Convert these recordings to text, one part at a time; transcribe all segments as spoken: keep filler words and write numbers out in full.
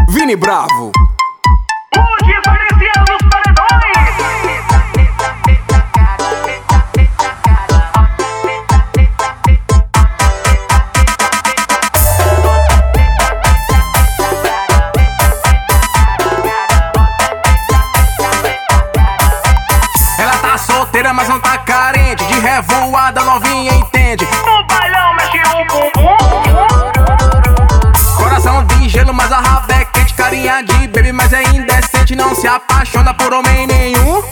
Vini Bravo. O diferencial dos paredões. Ela tá solteira, mas não tá carente. De revoada novinha entende. No bailão mexe o bumbum. Coração de gelo, mas a raba é quente. Carinha de baby, mas é indecente. Não se apaixona por homem nenhum.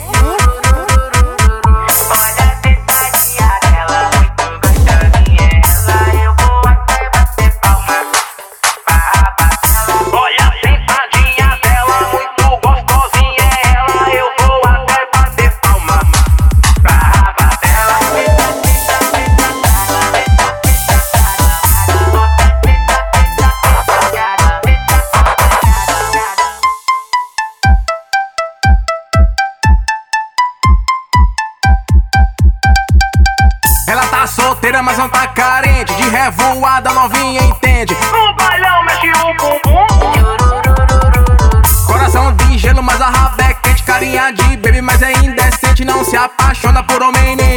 Olha a sentadinha dela, muito gostosinha ela. Eu vou até bater palma pra raba dela. Olha a sentadinha dela, muito gostosinha ela. Eu vou até bater palma pra raba dela. Ela tá solteira, mas não tá carente. De revoada novinha entende. No bailão mexe o bumbum. Coração de gelo, mas a raba é quente. Carinha de baby, mas é indecente. Não se apaixona por homem nenhum.